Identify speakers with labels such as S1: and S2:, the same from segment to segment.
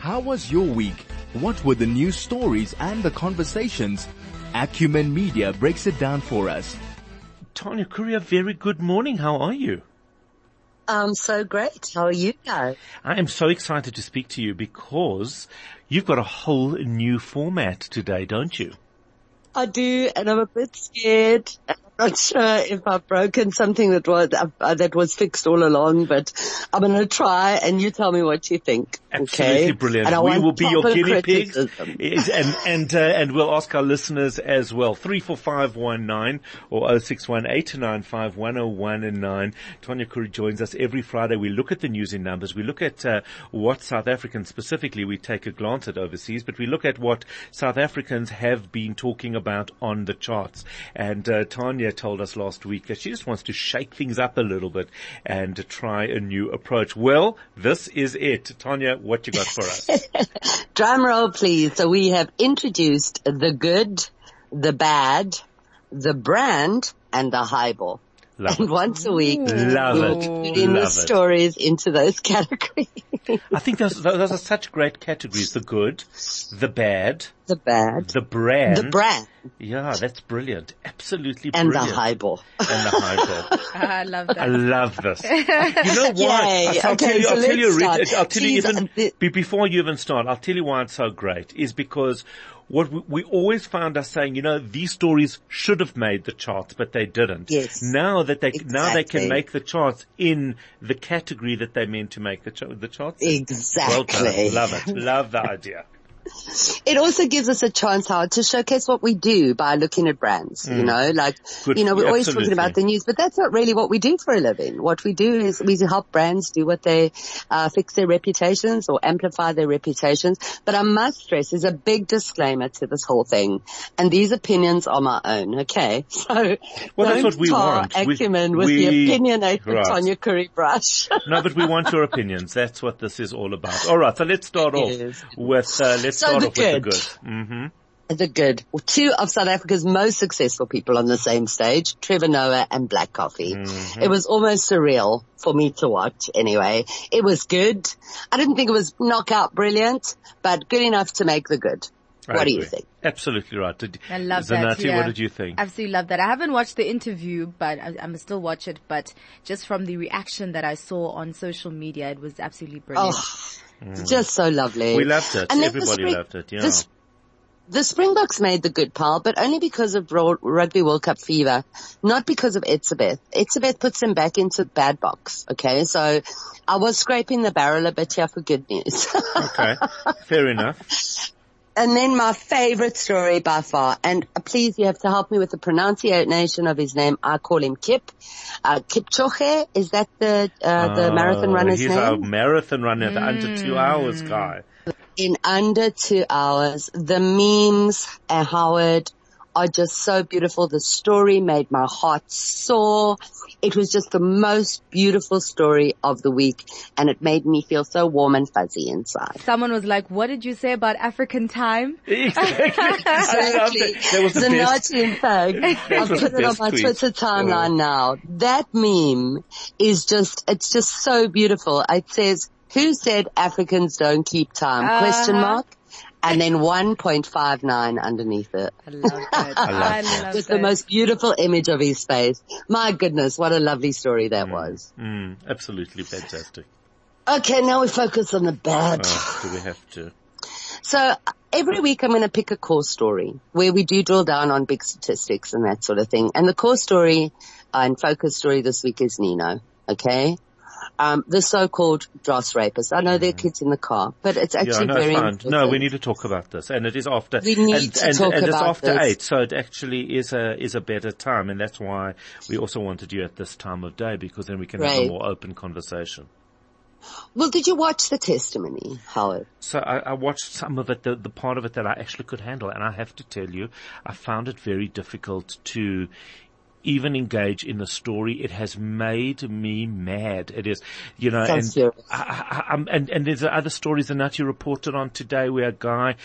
S1: How was your week? What were the news stories and the conversations? Acumen Media breaks it down for us.
S2: Tanya Curry, a very good morning. How are you?
S3: I'm so great. How are you guys?
S2: I am so excited to speak to you because you've got a whole new format today, don't you?
S3: I do, and I'm a bit scared. I'm not sure if I've broken something that was fixed all along, but I'm going to try, and you tell me what you think.
S2: Absolutely
S3: okay?
S2: Brilliant.
S3: And
S2: we will be your guinea pigs,
S3: criticism.
S2: and we'll ask our listeners as well. 34519 or 0618295101 Tanya Curry joins us every Friday. We look at the news in numbers. We look at what South Africans specifically, we take a glance at overseas, but we look at what South Africans have been talking about on the charts. And Tanya told us last week that she just wants to shake things up a little bit and try a new approach. Well, this is it. Tanya, what you got for us?
S3: Drum roll, please. So we have introduced the good, the bad, the brand, and the highball.
S2: Love
S3: and
S2: it.
S3: once a week,
S2: Love
S3: we'll
S2: it.
S3: put in
S2: Love
S3: the
S2: it.
S3: stories into those categories.
S2: I think those are such great categories. The good, the bad,
S3: The bad,
S2: the brand.
S3: the brand,
S2: Yeah, that's brilliant. Absolutely
S3: and
S2: brilliant.
S3: the highball.
S2: And the highball.
S4: I love
S2: I
S4: that.
S2: love this. You know what?
S3: Yay.
S2: I'll
S3: Okay,
S2: tell
S3: so
S2: you,
S3: let's start.
S2: I'll tell you
S3: Please,
S2: even, before you even start, I'll tell you why it's so great is because what we always found us saying, you know, these stories should have made the charts, but they didn't.
S3: Yes.
S2: Now they can
S3: Exactly.
S2: make the charts in the category that they meant to make the charts.
S3: Exactly.
S2: Well done. Love it. Love the idea.
S3: It also gives us a chance, Howard, to showcase what we do by looking at brands, you know, like,
S2: Good.
S3: you know, we're always
S2: Absolutely.
S3: talking about the news, but that's not really what we do for a living. What we do is we help brands do what they, fix their reputations or amplify their reputations. But I must stress, there's a big disclaimer to this whole thing. And these opinions are my own, okay? So,
S2: Well, that's
S3: don't
S2: what we
S3: tar
S2: want.
S3: Acumen with the opinionated
S2: Right.
S3: Tanya Curry brush.
S2: No, but we want your opinions. That's what this is all about. All right, so let's start off
S3: Yes.
S2: with let's
S3: So
S2: start
S3: the
S2: off with the
S3: good.
S2: good. Mm-hmm.
S3: The good. Two of South Africa's most successful people on the same stage, Trevor Noah and Black Coffee.
S2: Mm-hmm.
S3: It was almost surreal for me to watch anyway. It was good. I didn't think it was knockout brilliant, but good enough to make the good. What do you think?
S2: Absolutely right.
S4: I love that.
S2: Zanati,
S4: Yeah.
S2: what did you think?
S4: Absolutely love that. I haven't watched the interview, but I must still watch it. But just from the reaction that I saw on social media, it was absolutely brilliant.
S3: Just so lovely.
S2: We loved it.
S3: And then
S2: Everybody loved it. Yeah.
S3: The Springboks made the good pile, but only because of Rugby World Cup fever, not because of Etzebeth. Etzebeth puts them back into bad box, okay? So I was scraping the barrel a bit here for good news.
S2: Okay. Fair enough.
S3: And then my favorite story by far, and please you have to help me with the pronunciation of his name. I call him Kip. Kipchoge, is that the marathon runner's
S2: He's
S3: name?
S2: a marathon runner, the under 2 hours guy.
S3: In under 2 hours. The memes, Howard, are just so beautiful. The story made my heart soar. It was just the most beautiful story of the week, and it made me feel so warm and fuzzy inside.
S4: Someone was like, "What did you say about African time?"
S2: Exactly. I loved it. That was the best.
S3: Zanati, in fact, I'll
S2: was the
S3: put it on
S2: best
S3: my
S2: tweet.
S3: Twitter timeline now. That meme is it's just so beautiful. It says, "Who said Africans don't keep time?" Question mark. And then 1.59 underneath it.
S4: I love it. I love
S3: With the most beautiful image of his face. My goodness, what a lovely story that was.
S2: Absolutely fantastic.
S3: Okay, now we focus on the bad.
S2: Oh, do we have to?
S3: So every week I'm going to pick a core story where we do drill down on big statistics and that sort of thing. And the core story and focus story this week is Nino. Okay. The so-called dross rapists. I know there are kids in the car, but it's actually
S2: no,
S3: very
S2: it's fine.
S3: important.
S2: No, we need to talk about this, and it is after.
S3: We need to talk
S2: and it's
S3: about
S2: after
S3: this.
S2: 8, so it actually is a better time, and that's why we also wanted you at this time of day, because then we can have a
S3: Right.
S2: more open conversation.
S3: Well, did you watch the testimony, Howard?
S2: So I watched some of it, the part of it that I actually could handle, and I have to tell you, I found it very difficult to even engage in the story. It has made me mad. It is, you know,
S3: Sounds serious.
S2: and there's other stories that you reported on today where a guy,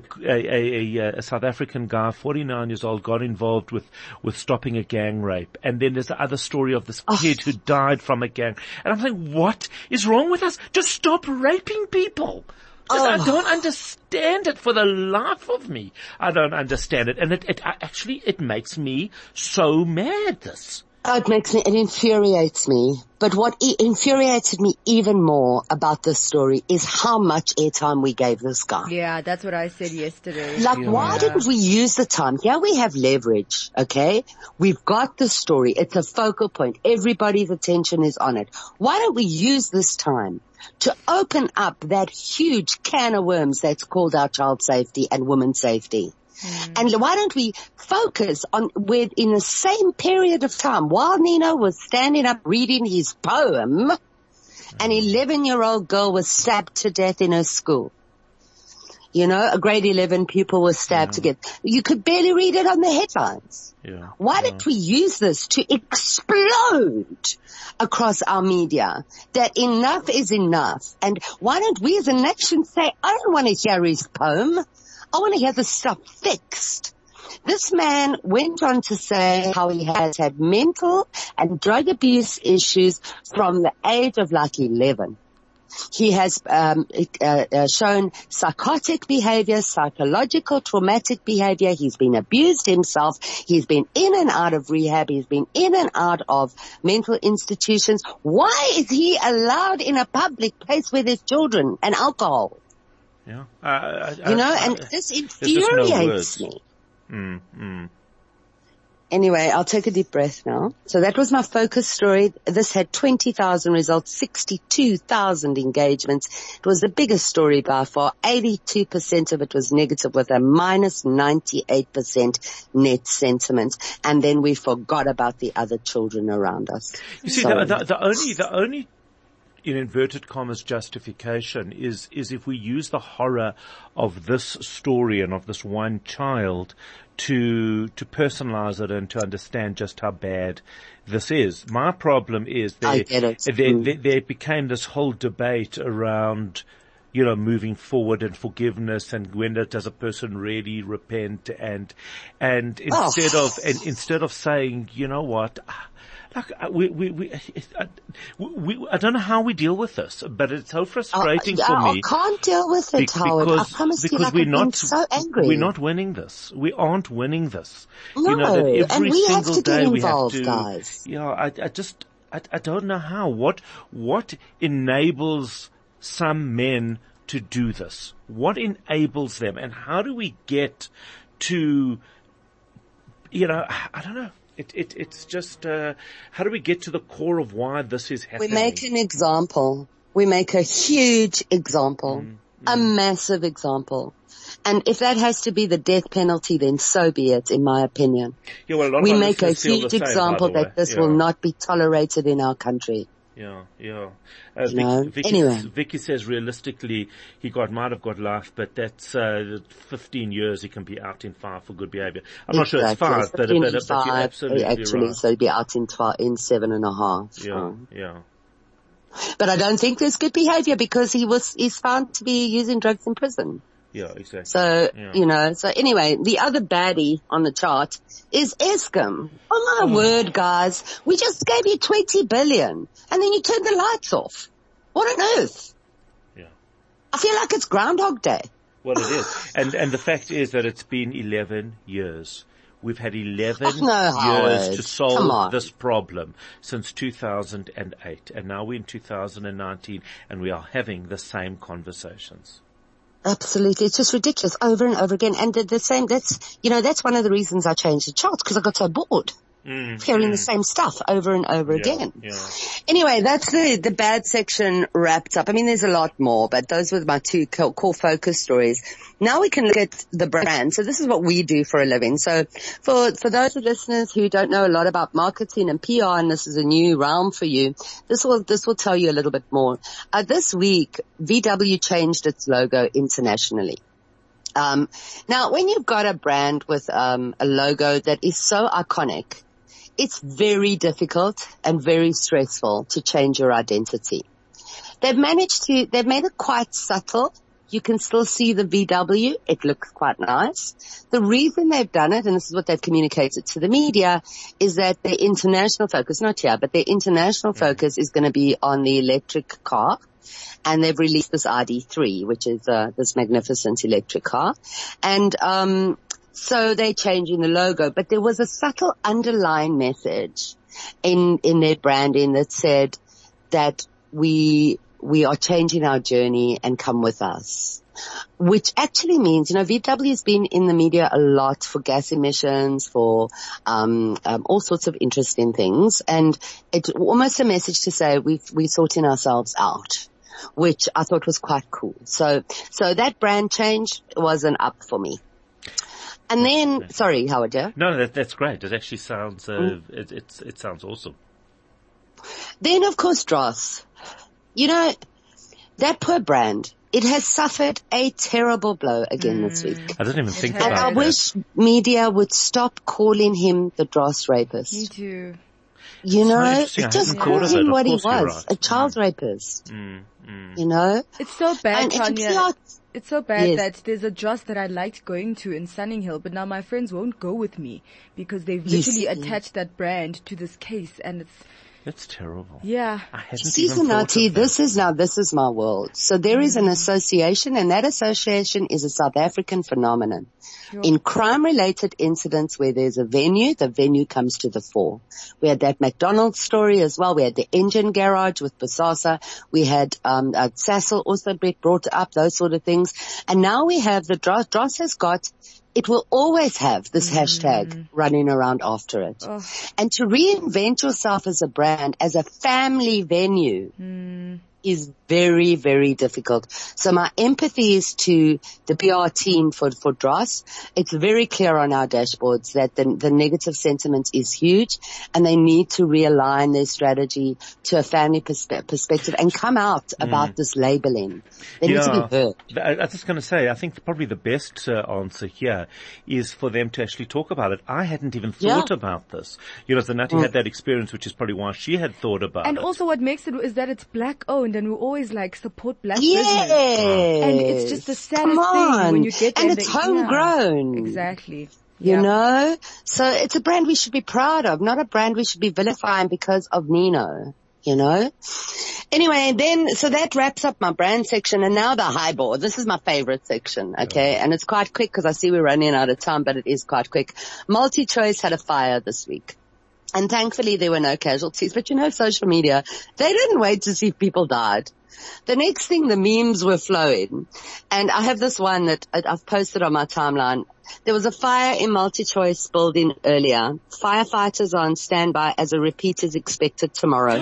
S2: a South African guy, 49 years old, got involved with stopping a gang rape. And then there's the other story of this kid who died from a gang. And I'm like, what is wrong with us? Just stop raping people. I don't understand it for the life of me. I don't understand it. And it makes me so mad, this.
S3: Oh, it infuriates me. But what infuriated me even more about this story is how much airtime we gave this guy.
S4: Yeah, that's what I said yesterday.
S3: Why didn't we use the time? Here we have leverage, okay? We've got the story. It's a focal point. Everybody's attention is on it. Why don't we use this time to open up that huge can of worms that's called our child safety and women's safety? And why don't we focus on in the same period of time while Nino was standing up reading his poem, an 11-year-old girl was stabbed to death in her school. You know, a grade 11 pupil was stabbed to death. You could barely read it on the headlines.
S2: Yeah.
S3: Why didn't we use this to explode across our media that enough is enough? And why don't we as a nation say, I don't want to hear his poem. I want to hear this stuff fixed. This man went on to say how he has had mental and drug abuse issues from the age of like 11. He has shown psychotic behavior, psychological traumatic behavior. He's been abused himself. He's been in and out of rehab. He's been in and out of mental institutions. Why is he allowed in a public place with his children and alcohol?
S2: Yeah.
S3: And this infuriates me. Anyway, I'll take a deep breath now. So that was my focus story. This had 20,000 results, 62,000 engagements. It was the biggest story by far. 82% of it was negative with a minus 98% net sentiment. And then we forgot about the other children around us.
S2: You see, the only in inverted commas justification is if we use the horror of this story and of this one child to personalize it and to understand just how bad this is. My problem is there became this whole debate around, moving forward and forgiveness and when does a person really repent and instead of saying, you know what, like I don't know how we deal with this, but it's so frustrating for me.
S3: I can't deal with it, Howard. I promise you, I've been so angry.
S2: We're not winning this. We aren't winning this.
S3: No,
S2: that every
S3: and we
S2: single
S3: have to
S2: day
S3: get
S2: we have
S3: involved,
S2: to.
S3: guys.
S2: I don't know how. What enables some men to do this? What enables them, and how do we get to? I don't know. It's just, how do we get to the core of why this is happening?
S3: We make an example. We make a huge example. A massive example. And if that has to be the death penalty, then so be it, in my opinion.
S2: Yeah, well,
S3: we make a huge example that this will not be tolerated in our country.
S2: Yeah. Vicky says realistically he might have got life, but that's 15 years. He can be out in 5 for good behavior. I'm not sure it's 5, but you're absolutely
S3: right. So he'd be out in 7.5.
S2: Yeah.
S3: But I don't think there's good behavior because he's found to be using drugs in prison.
S2: Yeah, exactly.
S3: So, so anyway, the other baddie on the chart is Eskom. Oh my word, guys. We just gave you 20 billion and then you turned the lights off. What on earth?
S2: Yeah.
S3: I feel like it's Groundhog Day.
S2: Well, it is. And the fact is that it's been 11 years. We've had 11 years to solve this problem since 2008. And now we're in 2019 and we are having the same conversations.
S3: Absolutely. It's just ridiculous over and over again. And the same, that's one of the reasons I changed the charts because I got so bored hearing the same stuff over and over again.
S2: Yeah.
S3: Anyway, that's the bad section wrapped up. I mean, there's a lot more, but those were my two core focus stories. Now we can look at the brand. So this is what we do for a living. So for those listeners who don't know a lot about marketing and PR, and this is a new realm for you, this will tell you a little bit more. This week, VW changed its logo internationally. Now when you've got a brand with, a logo that is so iconic, it's very difficult and very stressful to change your identity. They've made it quite subtle. You can still see the VW. It looks quite nice. The reason they've done it, and this is what they've communicated to the media, is that their international focus, not here, but their international focus is going to be on the electric car. and they've released this ID3, which is this magnificent electric car. And so they're changing the logo, but there was a subtle underlying message in their branding that said that we are changing our journey and come with us. Which actually means, VW has been in the media a lot for gas emissions, for all sorts of interesting things, and it's almost a message to say we're sorting ourselves out, which I thought was quite cool. So that brand change was an up for me. And then, sorry, Howard, yeah?
S2: No, that's great. It actually sounds, it sounds awesome.
S3: Then, of course, Dross. That poor brand, it has suffered a terrible blow again this week.
S2: I didn't even think about
S3: And I
S2: that.
S3: wish media would stop calling him the Dross rapist.
S4: Me too.
S2: interesting. I
S3: Just
S2: hadn't
S3: call
S2: thought of
S3: him
S2: it.
S3: what
S2: Of
S3: he
S2: course you're
S3: was,
S2: right.
S3: a child rapist.
S4: It's so bad,
S3: And
S4: Tanya. It's so bad
S3: Yes.
S4: that there's a Dross that I liked going to in Sunninghill, but now my friends won't go with me because they've
S3: You
S4: literally
S3: see.
S4: attached that brand to this case, and it's
S2: That's terrible.
S4: yeah.
S2: I hadn't even
S3: Season
S2: thought of that.
S3: this is my world. So there is an association, and that association is a South African phenomenon.
S4: Sure.
S3: In crime-related incidents where there's a venue, the venue comes to the fore. We had that McDonald's story as well. We had the engine garage with Bosasa. We had Sassel also brought up those sort of things. And now we have the Dross has got, it will always have this hashtag running around after it.
S4: Oh.
S3: And to reinvent yourself as a brand, as a family venue, is very, very difficult. So my empathy is to the PR team for Dross. It's very clear on our dashboards that the negative sentiment is huge, and they need to realign their strategy to a family perspective and come out about this labeling. They need to be heard.
S2: I was just going to say, I think probably the best answer here is for them to actually talk about it. I hadn't even thought about this. Zanati had that experience, which is probably why she had thought about
S4: And
S2: it.
S4: also what makes it is that it's black owned, and we always support black
S3: Yes.
S4: business. And it's just the saddest thing when you get
S3: and
S4: there
S3: it's
S4: yeah,
S3: homegrown.
S4: exactly.
S3: You know? So it's a brand we should be proud of, not a brand we should be vilifying because of Nino. Anyway, so that wraps up my brand section, and now the highball. This is my favorite section, okay? And it's quite quick because I see we're running out of time, but it is quite quick. MultiChoice had a fire this week. And thankfully there were no casualties, but social media, they didn't wait to see if people died. The next thing, the memes were flowing. And I have this one that I've posted on my timeline. There was a fire in MultiChoice building earlier. Firefighters are on standby as a repeat is expected tomorrow.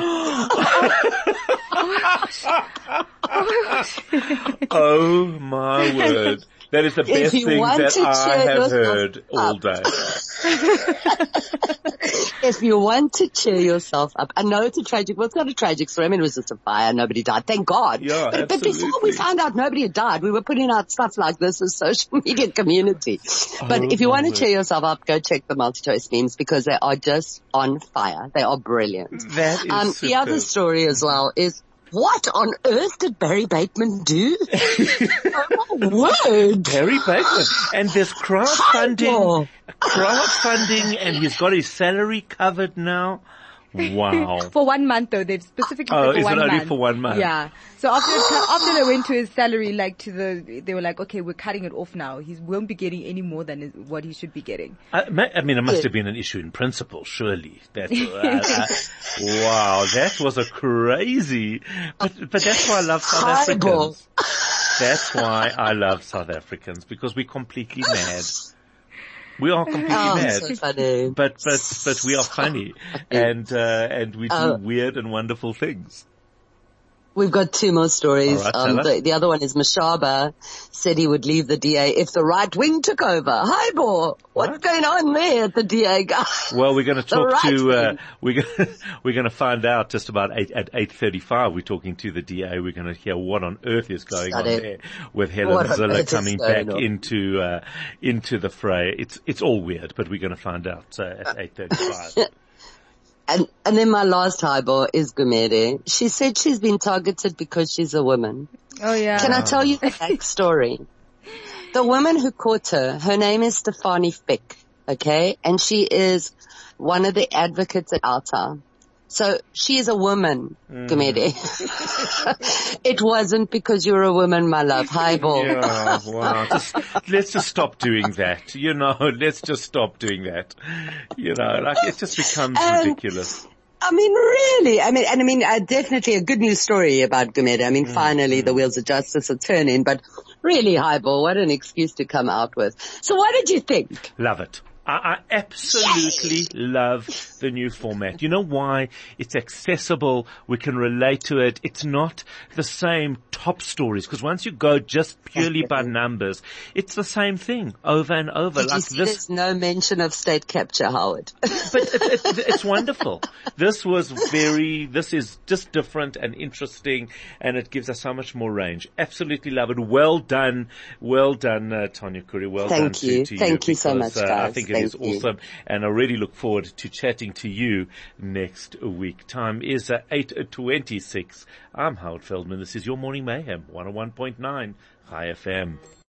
S2: Oh my word. That is the best
S3: you
S2: thing
S3: want
S2: that
S3: to
S2: I
S3: cheer
S2: have
S3: yourself
S2: heard all day.
S3: If you want to cheer yourself up, I know it's a tragic, well, it's not a tragic story. I mean, it was just a fire. Nobody died. Thank God.
S2: Yeah,
S3: but before
S2: absolutely.
S3: we found out nobody had died, we were putting out stuff like this as social media community. But if you want to cheer yourself up, go check the MultiChoice memes because they are just on fire. They are brilliant.
S2: That is
S3: The other
S2: superb.
S3: story as well is, what on earth did Barry Bateman do? Oh my word.
S2: Barry Bateman. And there's crowdfunding, and he's got his salary covered now. Wow.
S4: For 1 month though, they've specifically
S2: Oh,
S4: said for
S2: is it
S4: 1
S2: only
S4: month.
S2: for 1 month?
S4: Yeah. So after they went to his salary, they were like, okay, we're cutting it off now. He won't be getting any more than what he should be getting.
S2: I mean, it must have been an issue in principle, surely. Wow, that was a crazy, but that's why I love South
S3: Horrible.
S2: Africans. That's why I love South Africans, because we're completely mad. We are completely mad.
S3: So funny.
S2: But we are funny, and we do weird and wonderful things.
S3: We've got two more stories.
S2: All right, tell us.
S3: The other one is Mashaba said he would leave the DA if the right wing took over. Hi, Bo. What's going on there at the DA guy?
S2: Well, we're going to talk
S3: right
S2: we're going to find out just about at 8:35. We're talking to the DA. We're going to hear what on earth is going on there with Helen
S3: What on
S2: Zille
S3: earth is
S2: coming back
S3: going on?
S2: into the fray. It's all weird, but we're going to find out at 8:35.
S3: And then my last highball is Gumede. She said she's been targeted because she's a woman.
S4: Oh yeah.
S3: Can I tell you the backstory? The woman who caught her name is Stefanie Fick, okay? And she is one of the advocates at Alta. So she is a woman, Gumede. It wasn't because you're a woman, my love. Highball.
S2: Yeah, wow. Let's just stop doing that. Let's just stop doing that. Like it just becomes ridiculous.
S3: Really. Definitely a good news story about Gumede. Finally the wheels of justice are turning, but really, Highball, what an excuse to come out with. So what did you think?
S2: Love it. I absolutely love the new format. You know why? It's accessible. We can relate to it. It's not the same top stories, because once you go just purely by numbers, it's the same thing over and over.
S3: Did you see there's no mention of state capture, Howard?
S2: But it's wonderful. This is just different and interesting, and it gives us so much more range. Absolutely love it. Well done, Tanya Khoury. Well done to you.
S3: Thank you so much, guys.
S2: I think it is awesome, and I really look forward to chatting to you next week. Time is 8:26. I'm Howard Feldman. This is your Morning Mayhem, 101.9 High FM.